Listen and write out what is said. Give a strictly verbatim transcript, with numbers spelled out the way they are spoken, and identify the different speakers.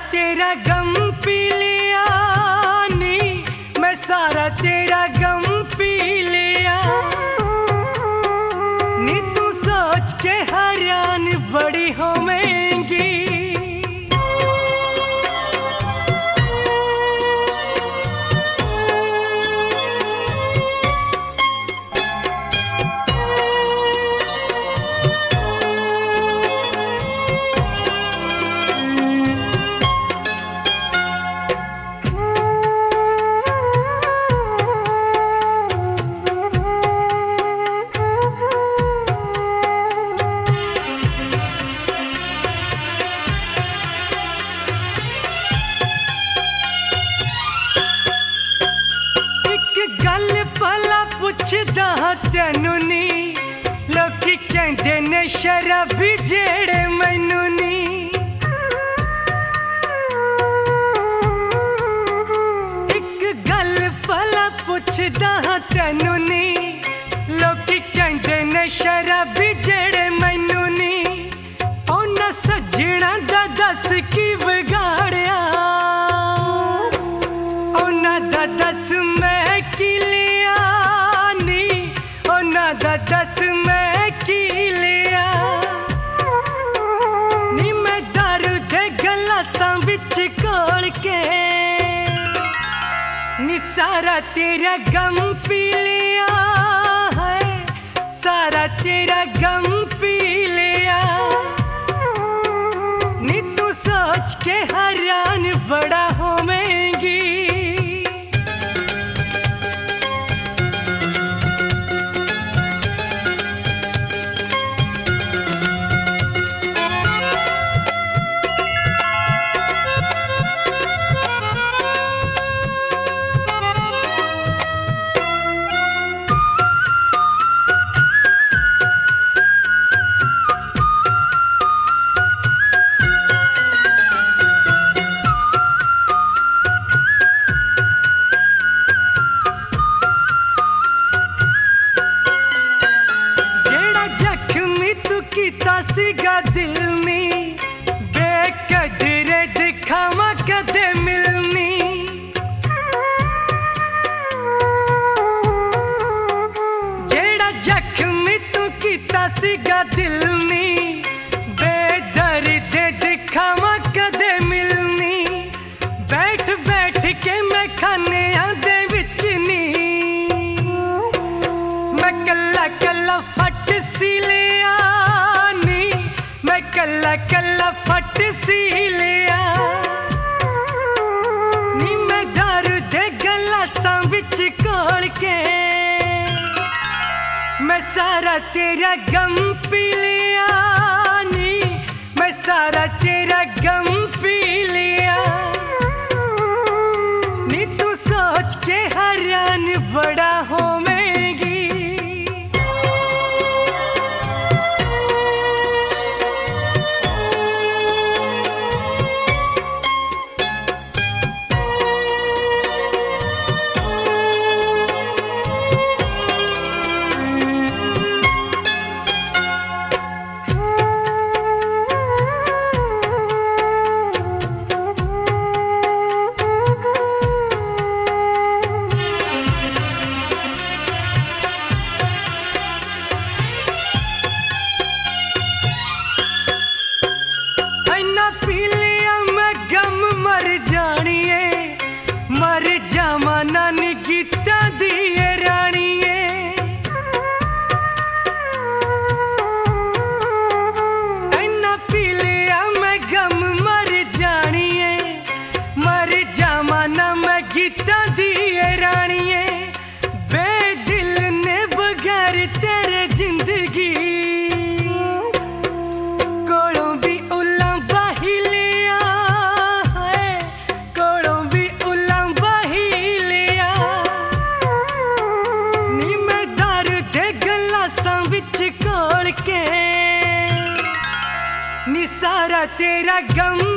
Speaker 1: तेरा गम पी लिया नी, मैं सारा तेरा गम पी लिया नी। तू सोच के हैरान बड़ी होवेंगी। पुछदा तेनू नी, लोकी कहंदे ने शराबी जेड़े मैनू नी। एक गल भला पुछदा तेनू नी, लोकी कहंदे ने शराबी जेड़े मैनू नी। उन्हां सज्जणा दा दस की बिगाड़िया, उन्हां दा दस मैं की लिया नी, उन्हां दा दस मैं की लिया नी। मैं दारू दे गलासां विच घोल के नी सारा तेरा गम पी लिया है, सारा तेरा गम पी लिया नी। तू सोच के हैरान बड़ा होवेंगी। सीगा दिल में बेकदरे दिखावा कदे मिलनी। जेड़ा जख्मी तू कीता सीगा दिल में बेदर्द दिखावा कदे मिलनी। बैठ बैठ के मैं खाने दे विच नी, मैं कल्ला कल्ला फट सी लिया, कल्ला कल्ला फट सी लिया नी। मैं दारू दे गलासां विच घोल के मैं सारा तेरा गम पी लिया नी, मैं सारा तेरा गम पी लिया नी। तू सोच के हैरान बड़ा होवेंगी। तेरा गम